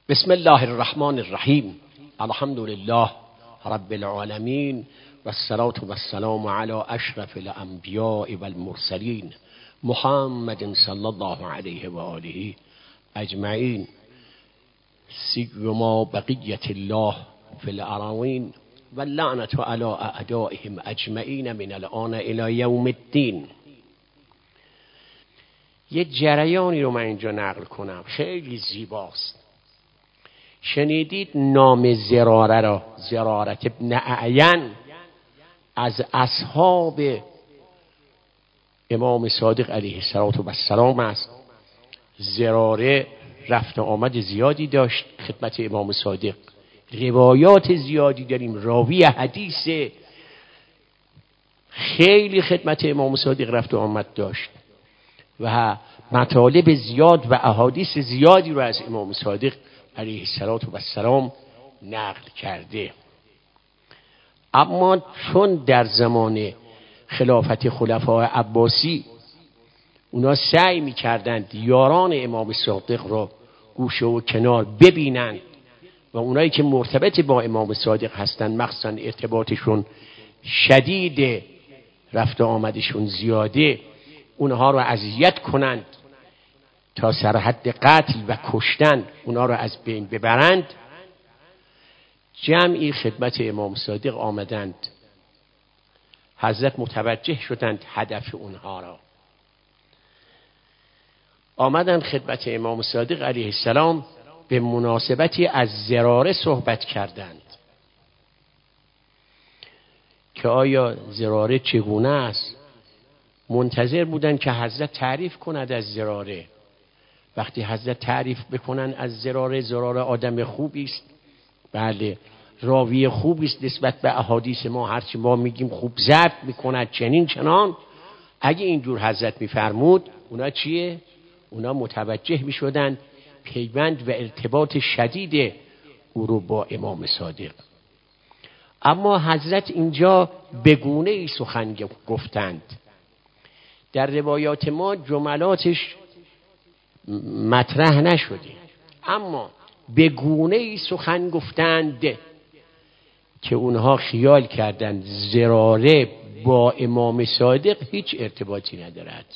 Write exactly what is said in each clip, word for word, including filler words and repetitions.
بسم الله الرحمن الرحیم. الحمد لله رب العالمین و الصلاة و السلام علی اشرف الانبیاء و المرسلین محمد صلی الله علیه و آله اجمعین. سیما بقیت الله فی الارضین و اللعنة علی اعدائهم اجمعین من الان الی یوم الدین. یه جریانی رو من اینجا نقل کنم، خیلی زیباست. شنیدید نام زراره را؟ زرارت ابن اعین از اصحاب امام صادق علیه السلام است. زراره رفت آمد زیادی داشت خدمت امام صادق، روایات زیادی داریم، راوی حدیث خیلی خدمت امام صادق رفت و آمد داشت و مطالب زیاد و احادیث زیادی رو از امام صادق علیه السلام نقل کرده. اما چون در زمان خلافت خلفای عباسی اونا سعی می‌کردند یاران امام صادق را گوشه و کنار ببینند و اونایی که مرتبط با امام صادق هستند مخصوصا ارتباطشون شدید، رفت آمدشون زیاده، اونها رو اذیت کنند تا سر حد قتل و کشتن اونها رو از بین ببرند، جمعی خدمت امام صادق آمدند. حضرت متوجه شدند هدف اونها را، آمدند خدمت امام صادق علیه السلام، به مناسبتی از زراره صحبت کردند که آیا زراره چگونه است. منتظر بودند که حضرت تعریف کند از زراره. وقتی حضرت تعریف بکنن از زراره، زراره آدم خوبی است، بله راوی خوبی است، نسبت به احادیث ما هرچی ما میگیم خوب ضبط میکند چنین چنان. اگه اینجور حضرت میفرمود اونا چیه؟ اونا متوجه میشدن پیوند و ارتباط شدید او رو با امام صادق. اما حضرت اینجا به گونه ای سخن گفتند. در روایات ما جملاتش مطرح نشده، اما به گونه ای سخن گفتند که اونها خیال کردند زراره با امام صادق هیچ ارتباطی ندارد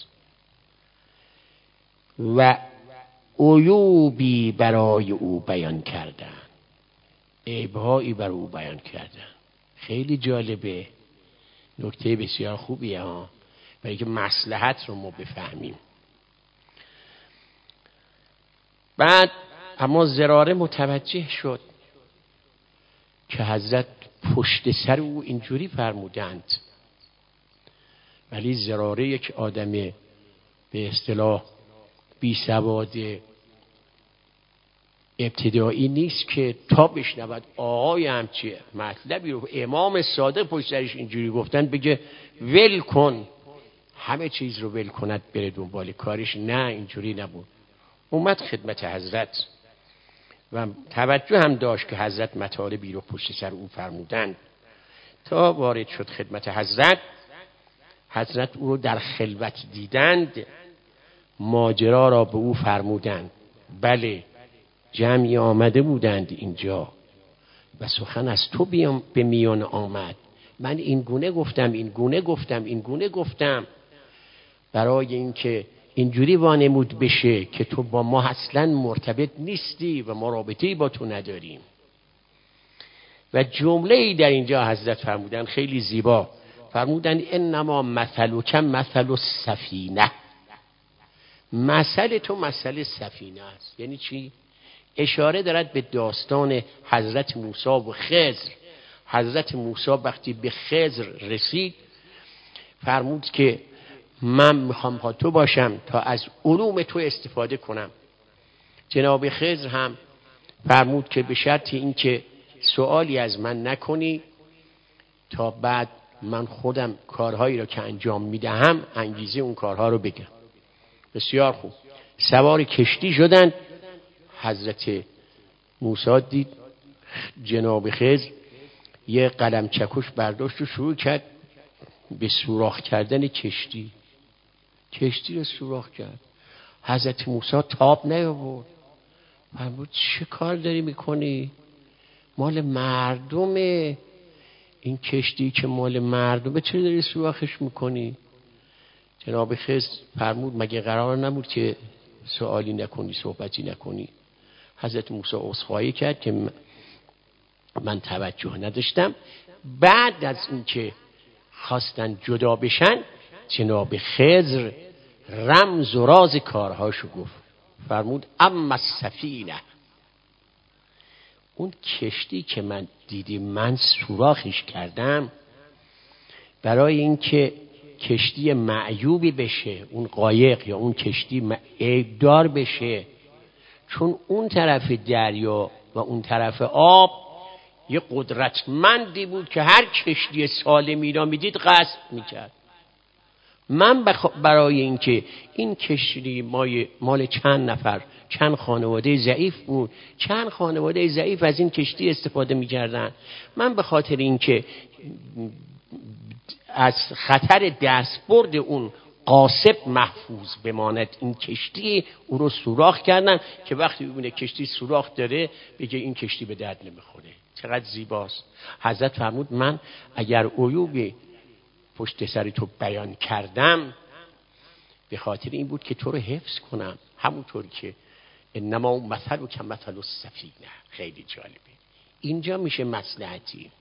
و عیوبی برای او بیان کردند، عیبهایی برای او بیان کردند. خیلی جالبه، نکته بسیار خوبیه ها، برای که مصلحت رو ما بفهمیم. بعد اما زراره متوجه شد که حضرت پشت سر او اینجوری فرمودند، ولی زراره یک آدم به اصطلاح بی سواد ابتدایی نیست که تا بشنود آقای همچی مطلبی رو امام صادق پشت سرش اینجوری گفتن بگه ول کن، همه چیز رو ول کند بره دنبال کارش. نه، اینجوری نبود. اومد خدمت حضرت و توجه هم داشت که حضرت مطالبی رو پشت سر او فرمودند. تا وارد شد خدمت حضرت، حضرت او رو در خلوت دیدند، ماجرا را به او فرمودند. بله جمعی آمده بودند اینجا و سخن از تو به میان آمد، من این گونه گفتم این گونه گفتم این گونه گفتم برای اینکه اینجوری وانمود بشه که تو با ما اصلا مرتبط نیستی و ما رابطه‌ای با تو نداریم. و جمله‌ای در اینجا حضرت فرمودن خیلی زیبا، فرمودن انما مثلک مثل السفینه، مثل تو مثل سفینه است. یعنی چی؟ اشاره دارد به داستان حضرت موسی و خضر. حضرت موسی وقتی به خضر رسید فرمود که من میخوام با تو باشم تا از علوم تو استفاده کنم. جناب خضر هم فرمود که به شرط این که سوالی از من نکنی تا بعد من خودم کارهایی را که انجام میدهم انگیزه اون کارها رو بگم. بسیار خوب، سوار کشتی شدند. حضرت موسی دید جناب خضر یه قلم چکش برداشت و شروع کرد به سوراخ کردن کشتی. کشتی رو سوراخ کرد. حضرت موسی تاب نیاورد، فرمود چه کار داری میکنی؟ مال مردمه، این کشتی که مال مردمه چرا داری سوراخش میکنی؟ جناب خضر فرمود مگه قرار نبود که سوالی نکنی، صحبتی نکنی؟ حضرت موسی عذرخواهی کرد که من توجه نداشتم. بعد از اینکه خواستن جدا بشن، جناب خضر رمز و راز کارهاشو گفت. فرمود اما السفینه، اون کشتی که من دیدی من سوراخش کردم برای اینکه کشتی معیوبی بشه، اون قایق یا اون کشتی عیبدار بشه، چون اون طرف دریا و اون طرف آب یه قدرتمندی بود که هر کشتی سالمی را میدید غصب میکرد. من بخ... برای اینکه این کشتی مال چند نفر، چند خانواده ضعیف بود، چند خانواده ضعیف از این کشتی استفاده میکردن، من به خاطر اینکه از خطر دستبرد اون قاصب محفوظ بماند این کشتی، او رو سوراخ کردن که وقتی ببینه کشتی سوراخ داره بگه این کشتی به درد نمیخوره. چقدر زیباست. حضرت فرمود من اگر عیوب پشت سر تو بیان کردم به خاطر این بود که تو رو حفظ کنم، همونطور که انما مثل که مثل السفینه. خیلی جالبه. اینجا میشه مصلحتی.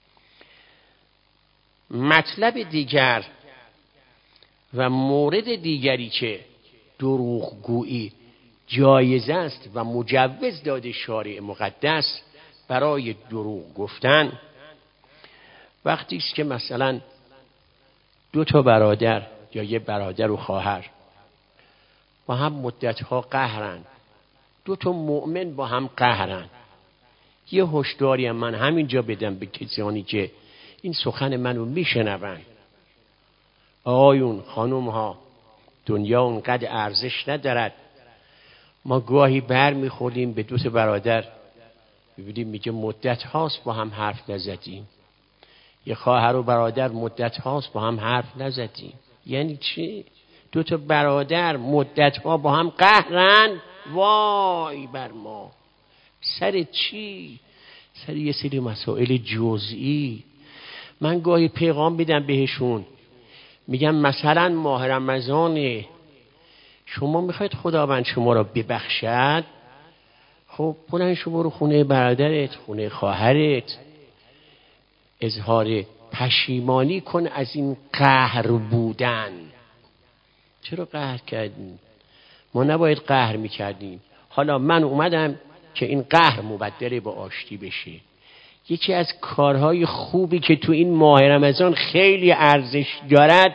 مطلب دیگر و مورد دیگری که دروغگویی جایز است و مجوز داده شارع مقدس برای دروغ گفتن، وقتی است که مثلا دو تا برادر یا یه برادر و خواهر با هم مدتها قهرن، دو تا مؤمن با هم قهرن، یه هشداری من همینجا بدم به کسانی که این سخن منو میشنون. آقایون، خانوم ها، دنیا اونقدر ارزش ندارد. ما گاهی بر میخوریم به دو تا برادر، ببینیم میگه مدت هاست با هم حرف نزدیم. یه خواهر و برادر مدت هاست با هم حرف نزدیم. یعنی چی؟ دو تا برادر مدت ها با هم قهرن. وای بر ما. سر چی؟ سر یه سری مسائل جزئی. من گاهی پیغام میدم بهشون، میگم مثلا ماه رمضانه، شما میخواید خداوند شما را ببخشد، خب بلند شو برو خونه برادرت، خونه خواهرت، اظهار پشیمانی کن از این قهر بودن. چرا قهر کردیم؟ ما نباید قهر میکردیم. حالا من اومدم که این قهر مبدل به آشتی بشه. یکی از کارهای خوبی که تو این ماه رمضان خیلی ارزش دارد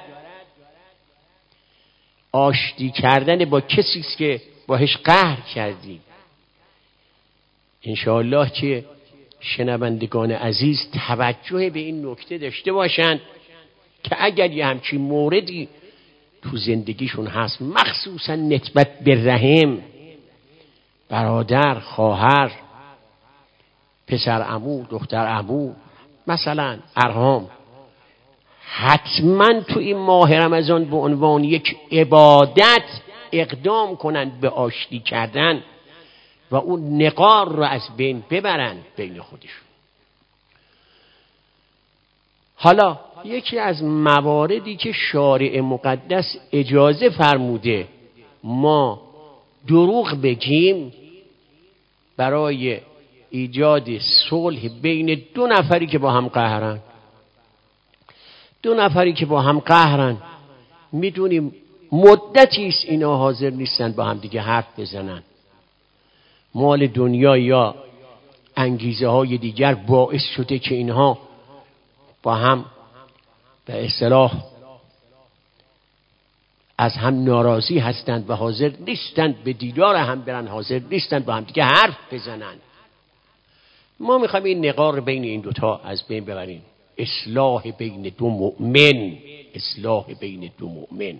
آشتی کردن با کسی است که باهاش قهر کردی. انشاءالله که شنوندگان عزیز توجه به این نکته داشته باشند که اگر یه همچین موردی تو زندگیشون هست، مخصوصا نسبت به رحم، برادر، خواهر، پسر عمو، دختر عمو، مثلا ارحام، حتما تو این ماه رمضان به عنوان یک عبادت اقدام کنند به آشتی کردن و اون نقار رو از بین ببرن بین خودشون. حالا یکی از مواردی که شارع مقدس اجازه فرموده ما دروغ بگیم برای ایجاد صلح بین دو نفری که با هم قهرن. دو نفری که با هم قهرن، میدونیم مدتی است اینا حاضر نیستن با هم دیگه حرف بزنن. مال دنیا یا انگیزه های دیگر باعث شده که اینها با هم به اصطلاح از هم ناراضی هستند و حاضر نیستند به دیدار هم برن، حاضر نیستند با هم دیگه حرف بزنن. ما میخوایم این نقار بین این دوتا از بین ببریم. اصلاح بین دو مؤمن، اصلاح بین دو مؤمن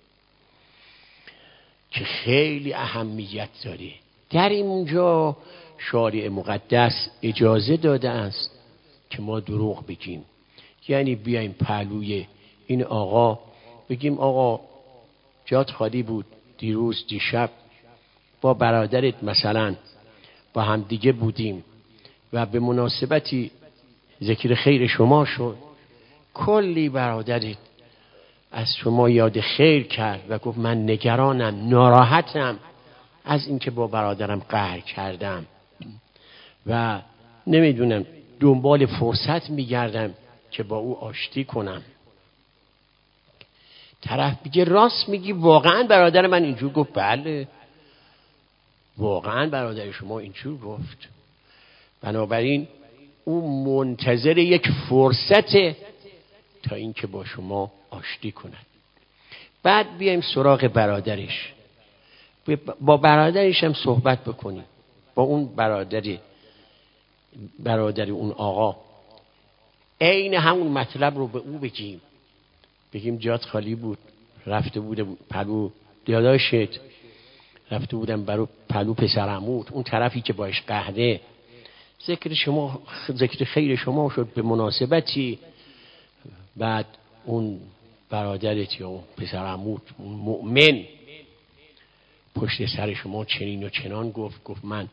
که خیلی اهمیت داره. در اینجا شارع مقدس اجازه داده است که ما دروغ بگیم. یعنی بیایم پهلوی این آقا بگیم آقا جات خالی بود دیروز دیشب با برادرت مثلا با هم دیگه بودیم و به مناسبتی ذکر خیر شما شد، کلی برادرت از شما یاد خیر کرد و گفت من نگرانم، ناراحتم از اینکه با برادرم قهر کردم و نمیدونم دنبال فرصت میگردم که با او آشتی کنم. طرف میگه راست میگی، واقعا برادر من اینجور گفت. بله واقعا برادر شما اینجور گفت. بنابراین او منتظر یک فرصته تا اینکه با شما آشتی کند. بعد بیایم سراغ برادرش، با برادرش هم صحبت بکنیم، با اون برادری برادر اون آقا عین همون مطلب رو به او بگیم. بگیم جات خالی بود، رفته بودم پلو داداشت، رفته بودم برو پلو پسرعموت، اون طرفی که باش قهره. ذکر شما ذکر خیر شما شد به مناسبتی. بعد اون برادرت یا پسرعموت اون مؤمن پشت سر شما چنین و چنان گفت گفت من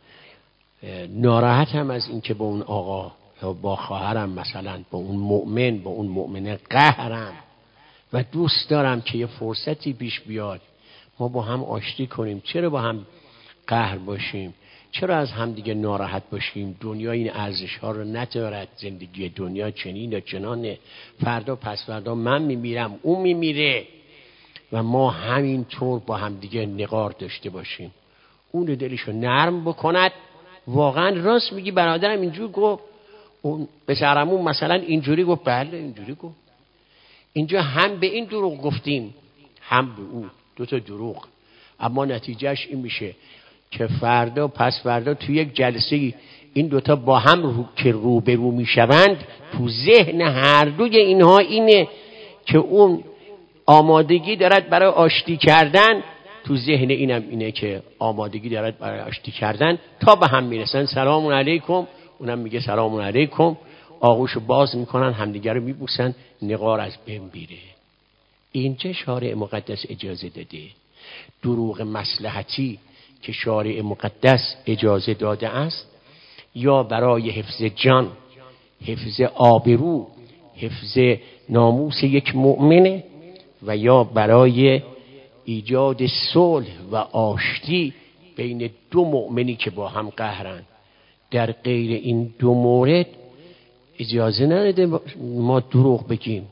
ناراحتم از این که با اون آقا یا با خواهرم مثلا با اون مؤمن با اون مؤمنه قهرم و دوست دارم که یه فرصتی پیش بیاد ما با هم آشتی کنیم. چرا با هم قهر باشیم؟ چرا از هم دیگه ناراحت باشیم؟ دنیا این ارزش ها رو ندارد. زندگی دنیا چنین و چنانه. فردا پس فردا من میمیرم، اون میمیره و ما همینطور با هم دیگه نگار داشته باشیم. اون رو دلشو نرم بکند. واقعا راست میگی برادرم اینجور گفت، اون پسرمون مثلا اینجوری گفت. بله اینجوری گفت. اینجا هم به این دروغ گفتیم هم به او، دو تا دروغ، اما نتیجهش این میشه که فردا پس فردا تو یک جلسه این دوتا با هم رو که روبرو میشوند، تو ذهن هر دوی اینها اینه که اون آمادگی دارد برای آشتی کردن، تو ذهن اینم اینه که آمادگی دارد برای آشتی کردن. تا به هم میرسن سلام علیکم، اونم میگه سلام علیکم، آغوشو باز میکنن، همدیگه رو میبوسن، نقار از بین میره. اینجا شارع مقدس اجازه داده. دروغ مصلحتی که شارع مقدس اجازه داده است یا برای حفظ جان، حفظ آبرو، حفظ ناموس یک مؤمنه و یا برای ایجاد صلح و آشتی بین دو مؤمنی که با هم قهرن. در غیر این دو مورد اجازه نداده ما دروغ بگیم.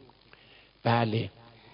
بله،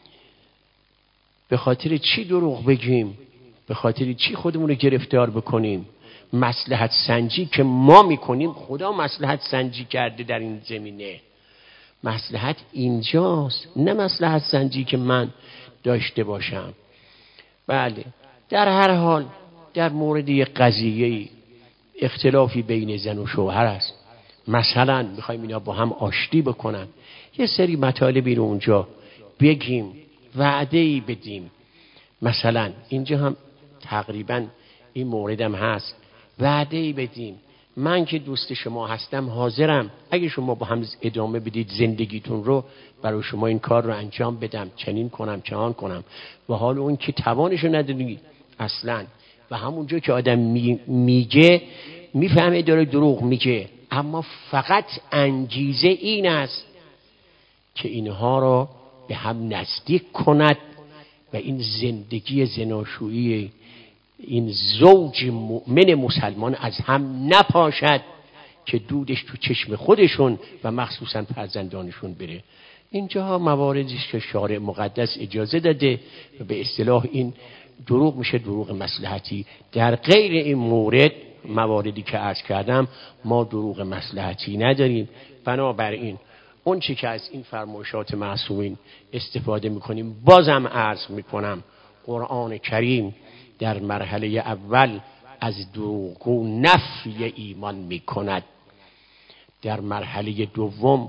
به خاطر چی دروغ بگیم؟ به خاطر چی خودمون رو گرفتار بکنیم؟ مصلحت سنجی که ما میکنیم، خدا مصلحت سنجی کرده در این زمینه. مصلحت اینجاست، نه مصلحت سنجی که من داشته باشم. بله، در هر حال در مورد یک قضیه اختلافی بین زن و شوهر است، مثلا میخوایم اینا با هم آشتی بکنن، یه سری مطالبی رو اونجا بگیم، وعده‌ای بدیم. مثلا اینجا هم تقریبا این موردم هست، وعده‌ای بدیم من که دوست شما هستم حاضرم اگه شما با هم ادامه بدید زندگیتون رو، برای شما این کار رو انجام بدم، چنین کنم چنان کنم. و حال اون که توانشو نداری اصلا، و همونجا که آدم می میگه میفهمه داره دروغ میگه، اما فقط انگیزه این است که اینها رو به هم نزدیک کند و این زندگی زناشویی این زوج مؤمن مسلمان از هم نپاشد که دودش تو چشم خودشون و مخصوصا فرزندانشون بره. اینجا مواردی که شارع مقدس اجازه داده و به اصطلاح این دروغ میشه دروغ مصلحتی. در غیر این مورد، مواردی که عرض کردم، ما دروغ مصلحتی نداریم. بنابراین اون چی که از این فرمایشات معصومین استفاده میکنیم، بازم عرض میکنم قرآن کریم در مرحله اول از دروغگو نفی ایمان میکند، در مرحله دوم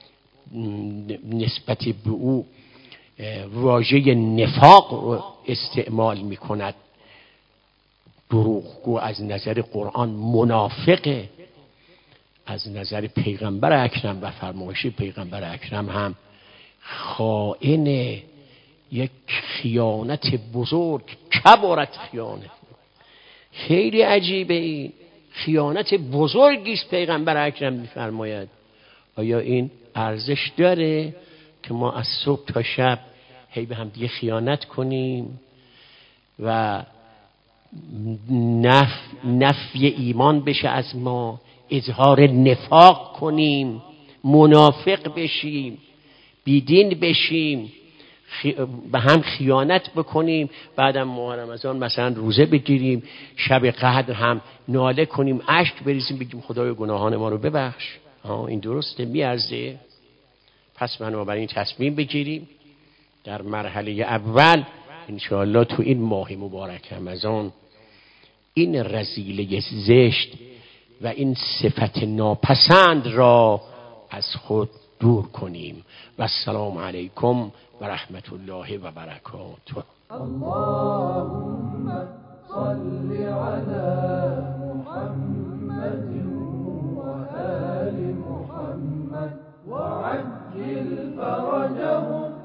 نسبت به او واژه نفاق رو استعمال میکند. دروغگو از نظر قرآن منافقه، از نظر پیغمبر اکرم و فرمایش پیغمبر اکرم هم خائنه، یک خیانت بزرگ، کبارت خیانت. خیلی عجیبه این. خیانت بزرگی است. پیغمبر اکرم می‌فرماید آیا این ارزش داره که ما از صبح تا شب هی به هم دیگه خیانت کنیم و نف... نفی ایمان بشه از ما، اظهار نفاق کنیم، منافق بشیم، بیدین بشیم، خی... به هم خیانت بکنیم، بعدم ماه رمضان مثلا روزه بگیریم، شب قدر هم ناله کنیم، اشک بریزیم، بگیم خدای گناهان ما رو ببخش. آه این درسته؟ میارزه؟ پس بنابراین تصمیم بگیریم در مرحله اول انشاءالله تو این ماه مبارک رمضان این رذیله زشت و این صفت ناپسند را از خود دور کنیم. و السلام علیکم و رحمت الله و برکاته. اللهم صل علی محمد و آل محمد وعجل فرجهم